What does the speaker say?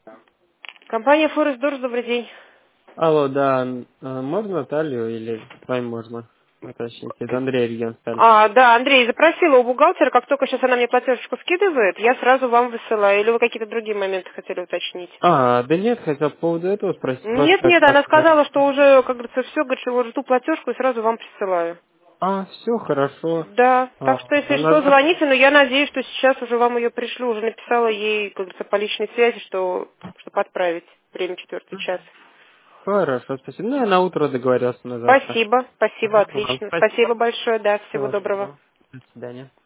Компания Форест Дорс, добрый день. Алло, да, можно Наталью или с вами можно уточнить? Это Андрей Регенсталь. Да, Андрей, запросила у бухгалтера, как только сейчас она мне платежечку скидывает, я сразу вам высылаю. Или вы какие-то другие моменты хотели уточнить? Да нет, хотел по поводу этого спросить, просто Нет, как нет, она так. сказала, что уже, как говорится, все, говорит, что жду платежку и сразу вам присылаю. Все хорошо. Да, так что если что, Она... звоните, но я надеюсь, что сейчас уже вам ее пришлю, уже написала ей, как говорится, по личной связи, что, чтобы отправить время 4 час. Хорошо, спасибо. Ну, я на утро договорился на завтра. Спасибо, спасибо, Ладно, отлично. Спасибо спасибо. большое, да, всего Всего доброго. доброго. До свидания.